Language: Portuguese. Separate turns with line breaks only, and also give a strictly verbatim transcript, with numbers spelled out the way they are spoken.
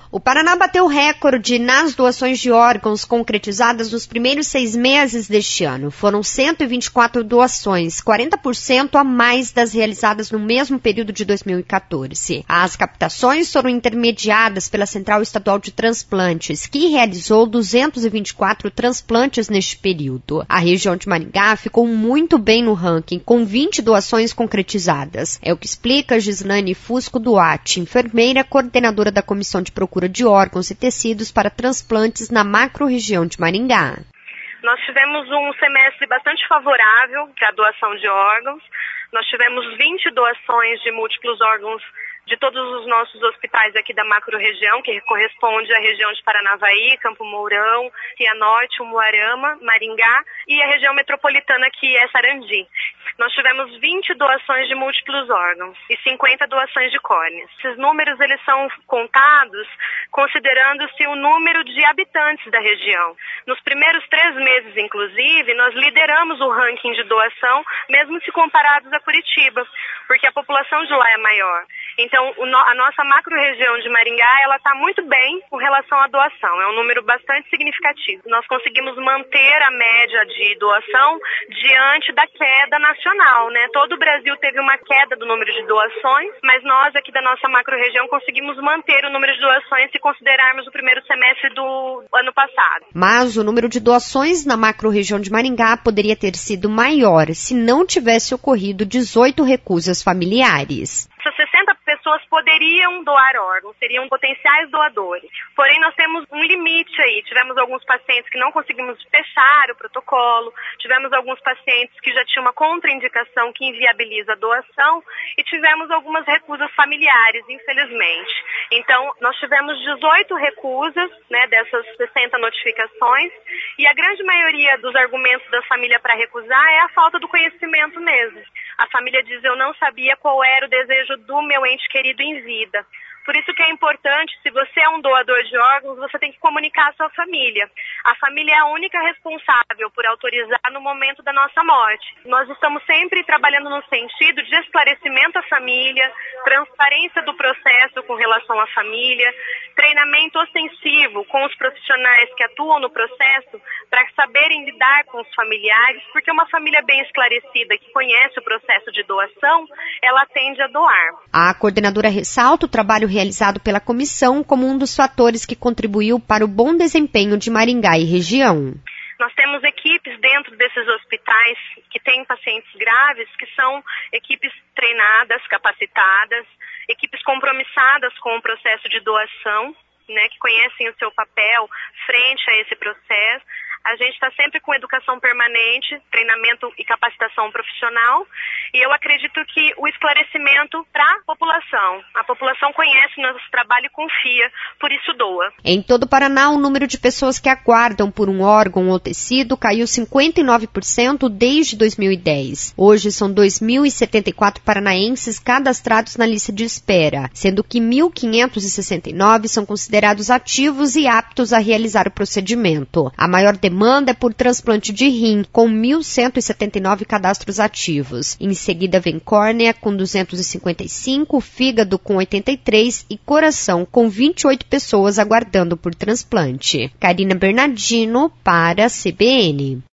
O Paraná bateu recorde nas doações de órgãos concretizadas nos primeiros seis meses deste ano. Foram cento e vinte e quatro doações, quarenta por cento a mais das realizadas no mesmo período de dois mil e quatorze. As captações foram intermediadas pela Central Estadual de Transplantes, que realizou duzentos e vinte e quatro transplantes neste período. A região de Maringá ficou muito bem no ranking, com vinte doações concretizadas. É o que explica Gislane Fusco Duarte, enfermeira coordenadora da Comissão de Procura de órgãos e tecidos para transplantes na macro-região de Maringá.
Nós tivemos um semestre bastante favorável para a doação de órgãos. Nós tivemos vinte doações de múltiplos órgãos de todos os nossos hospitais aqui da macro-região, que corresponde à região de Paranavaí, Campo Mourão, Cianorte, Umuarama, Maringá e a região metropolitana, que é Sarandi. Nós tivemos vinte doações de múltiplos órgãos e cinquenta doações de córneas. Esses números eles são contados considerando-se o número de habitantes da região. Nos primeiros três meses, inclusive, nós lideramos o ranking de doação, mesmo se comparados a Curitiba, porque a população de lá é maior. Então, a nossa macro-região de Maringá, ela está muito bem com relação à doação. É um número bastante significativo. Nós conseguimos manter a média de doação diante da queda nacional, né? Todo o Brasil teve uma queda do número de doações, mas nós aqui da nossa macro-região conseguimos manter o número de doações se considerarmos o primeiro semestre do ano passado.
Mas o número de doações na macro-região de Maringá poderia ter sido maior se não tivesse ocorrido dezoito recusas familiares.
Essas sessenta pessoas poderiam doar órgãos, seriam potenciais doadores. Porém, nós temos um limite aí. Tivemos alguns pacientes que não conseguimos fechar o protocolo, tivemos alguns pacientes que já tinham uma contraindicação que inviabiliza a doação e tivemos algumas recusas familiares, infelizmente. Então, nós tivemos dezoito recusas, né, dessas sessenta notificações, e a grande maioria dos argumentos da família para recusar é a falta do conhecimento mesmo. A família diz: eu não sabia qual era o desejo do meu ente querido em vida. Por isso que é importante, se você é um doador de órgãos, você tem que comunicar à sua família. A família é a única responsável por autorizar no momento da nossa morte. Nós estamos sempre trabalhando no sentido de esclarecimento à família, transparência do processo com relação à família, treinamento ostensivo com os profissionais que atuam no processo para saberem lidar com os familiares, porque uma família bem esclarecida que conhece o processo de doação, ela tende a doar.
A coordenadora ressalta o trabalho realizado pela comissão como um dos fatores que contribuiu para o bom desempenho de Maringá e região.
Nós temos equipes dentro desses hospitais que têm pacientes graves, que são equipes treinadas, capacitadas, equipes compromissadas com o processo de doação, né, que conhecem o seu papel frente a esse processo. A gente está sempre com educação permanente, treinamento e capacitação profissional, e eu acredito que o esclarecimento para a população. A população conhece o nosso trabalho e confia, por isso doa.
Em todo o Paraná, o número de pessoas que aguardam por um órgão ou tecido caiu cinquenta e nove por cento desde dois mil e dez. Hoje são dois mil e setenta e quatro paranaenses cadastrados na lista de espera, sendo que mil quinhentos e sessenta e nove são considerados ativos e aptos a realizar o procedimento. A maior demanda demanda é por transplante de rim, com mil cento e setenta e nove cadastros ativos. Em seguida vem córnea, com duzentos e cinquenta e cinco, fígado com oitenta e três e coração, com vinte e oito pessoas aguardando por transplante. Karina Bernardino, para a C B N.